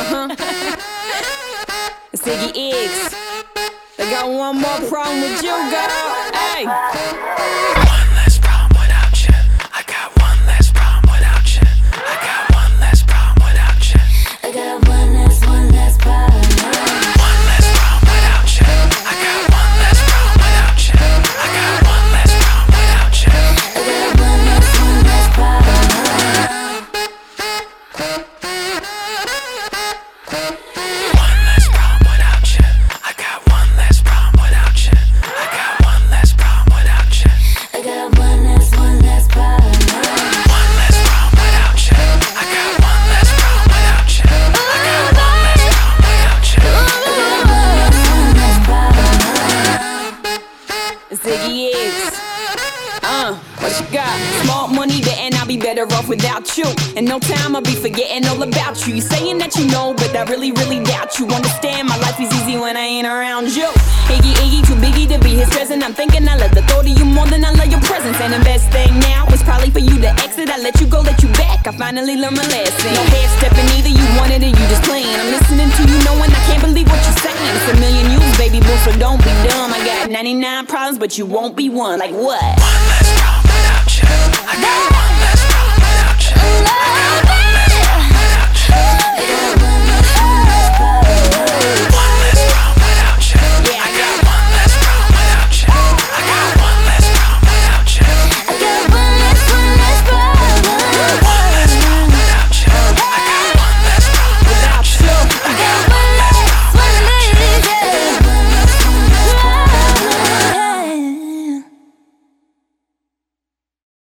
It's Iggy Iggs. I got one more problem with you, girl. Hey. One less problem without you. I got one less problem without you. I got one less problem without you. I got one less problem. One less problem without you. I got one less problem without you. I got one less problem without you. I got one less problem. One less problem without you. I got one less problem without you. I got one less problem without you. I got one less problem. One less problem without you. I got one less problem without you. I got one less problem without you. One less problem. It's Iggy Iggs. What you got? Small money there and I'll be better off without you. In no time I'll be forgetting all about you. You saying that you know, but I really doubt you. Understand my life is easy when I ain't around you. Iggy, too biggie to be his present. I'm thinking I love the thought of you more than I love your presence. And the best thing now is probably for you to exit. I let you go, let you back. I finally learned my lesson. No half stepping either, you wanted it, you just playing. I'm listening to you knowing I can't believe what you're saying. It's a million yous, baby boo, so don't be dumb. I got 99 problems, but you won't be one. Like what? One less problem without you. I got one